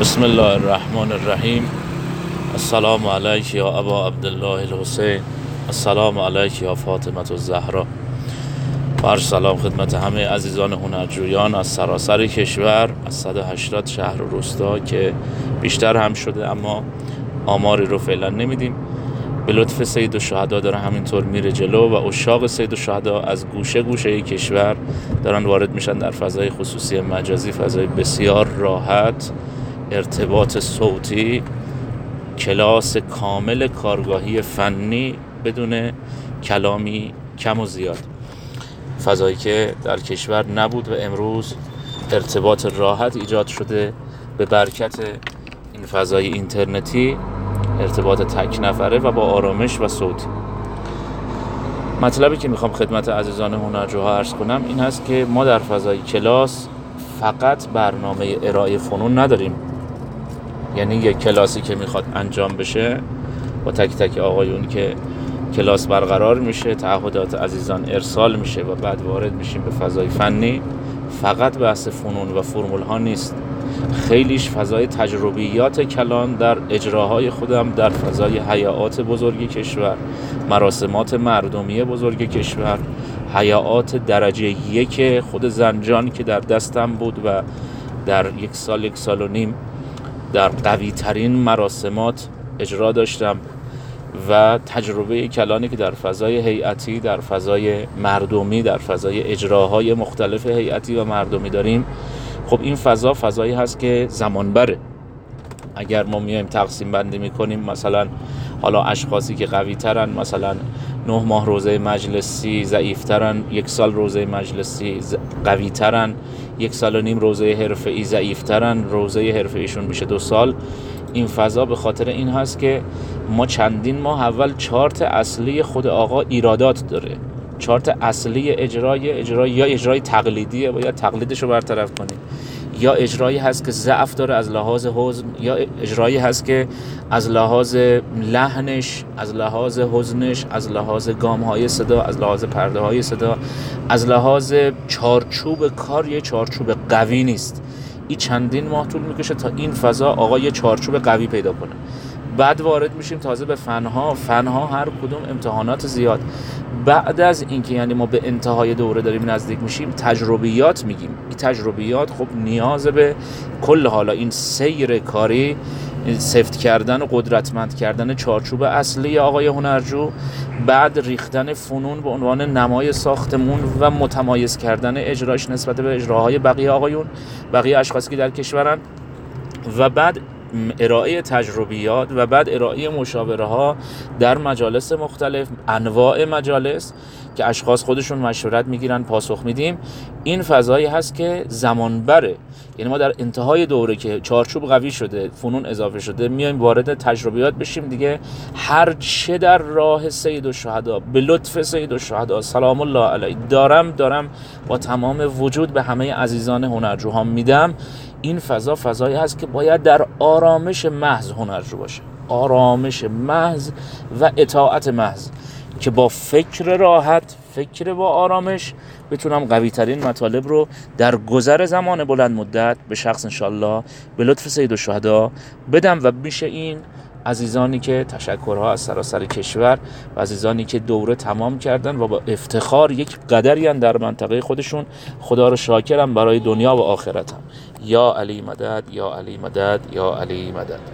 بسم الله الرحمن الرحیم. السلام علیک یا ابا عبدالله الحسین، السلام علیک یا فاطمه الزهرا. بر سلام خدمت همه عزیزان هنرجویان از سراسر کشور، از 180 شهر و روستا که بیشتر هم شده، اما آماری رو فعلا نمیدیم. به لطف سید الشهدا داره همینطور میره جلو و عشاق سید الشهدا از گوشه گوشه کشور دارن وارد میشن در فضای خصوصی مجازی، فضای بسیار راحت، ارتباط صوتی، کلاس کامل کارگاهی فنی بدون کلامی کم و زیاد، فضایی که در کشور نبود و امروز ارتباط راحت ایجاد شده به برکت این فضای اینترنتی، ارتباط تک نفره و با آرامش و صوتی. مطلبی که میخوام خدمت عزیزان هنرجوها عرض کنم این هست که ما در فضای کلاس فقط برنامه ارائه فنون نداریم، یعنی یک کلاسی که میخواد انجام بشه با تک تک آقایون که کلاس برقرار میشه، تعهدات عزیزان ارسال میشه و بعد وارد میشیم به فضای فنی، فقط بحث فنون و فرمول ها نیست، خیلیش فضای تجربیات کلان در اجراهای خودم در فضای حیات بزرگ کشور، مراسمات مردمی بزرگ کشور، حیات درجه یک خود زنجان که در دستم بود و در یک سال و نیم در قوی ترین مراسمات اجرا داشتم و تجربه کلانی که در فضای هیئتی، در فضای مردمی، در فضای اجراهای مختلف هیئتی و مردمی داریم. خب این فضایی هست که زمان بره. اگر ما میایم تقسیم بندی میکنیم، مثلا حالا اشخاصی که قوی ترن، مثلا 9 ماه روزه مجلسی ضعیف ترن، 1 سال روزه مجلسی قوی ترن، 1 سال و نیم روزه حرفه‌ای ضعیف ترن، روزه حرفه‌ایشون میشه 2 سال. این فضا به خاطر این هست که ما چندین ماه اول چارت اصلی خود آقا ایرادات داره. چارت اصلی اجرای یا اجرای تقلیدیه، باید تقلیدش رو برطرف کنیم، یا اجرایی هست که ضعف داره از لحاظ حزن، یا اجرایی هست که از لحاظ لحنش، از لحاظ حزنش، از لحاظ گام‌های صدا، از لحاظ پرده‌های صدا، از لحاظ چارچوب کار یه چارچوب قوی نیست. این چندین ماه طول میکشه تا این فضا آقا یه چارچوب قوی پیدا کنه. بعد وارد میشیم تازه به فنها هر کدوم امتحانات زیاد. بعد از اینکه یعنی ما به انتهای دوره داریم نزدیک میشیم، تجربیات میگیم. این تجربیات خب نیاز به کل حالا این سیر کاری، سفت کردن و قدرتمند کردن چارچوب اصلی آقای هنرجو، بعد ریختن فنون به عنوان نمای ساختمون و متمایز کردن اجراش نسبت به اجراهای بقیه اشخاصی که در کشورن، و بعد ارائه تجربیات و بعد ارائه مشاوره ها در مجالس مختلف، انواع مجالس که اشخاص خودشون مشورت میگیرن، پاسخ میدیم. این فضایی هست که زمان بره. یعنی ما در انتهای دوره که چارچوب قوی شده، فنون اضافه شده، میایم وارد تجربیات بشیم دیگه. هر چه در راه سید الشهدا به لطف سید الشهدا سلام الله علیه دارم با تمام وجود به همه عزیزان هنرجوها میدم. این فضایی هست که باید در آرامش محض هنرجو باشه، آرامش محض و اطاعت محض، که با فکر راحت، فکر با آرامش بتونم قوی ترین مطالب رو در گذر زمان بلند مدت به شخص انشالله به لطف سید الشهدا بدم. و میشه این عزیزانی که تشکرها از سراسر کشور و عزیزانی که دوره تمام کردن و با افتخار یک قدری در منطقه خودشون، خدا رو شاکرم برای دنیا و آخرتم. یا علی مدد، یا علی مدد، یا علی مدد.